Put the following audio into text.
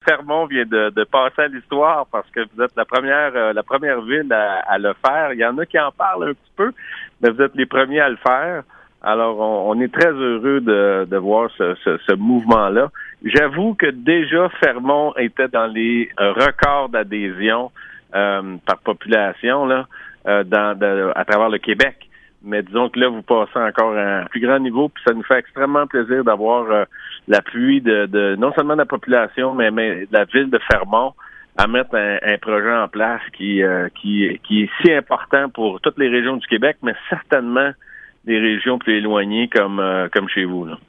Fermont vient de passer à l'histoire parce que vous êtes la première ville à le faire. Il y en a qui en parlent un petit peu, mais vous êtes les premiers à le faire. Alors, on est très heureux de voir ce mouvement-là. J'avoue que déjà, Fermont était dans les records d'adhésion par population là, à travers le Québec. Mais disons que là, vous passez encore à un plus grand niveau, puis ça nous fait extrêmement plaisir d'avoir l'appui de non seulement de la population, mais de la ville de Fermont à mettre un projet en place qui est si important pour toutes les régions du Québec, mais certainement des régions plus éloignées comme chez vous, là.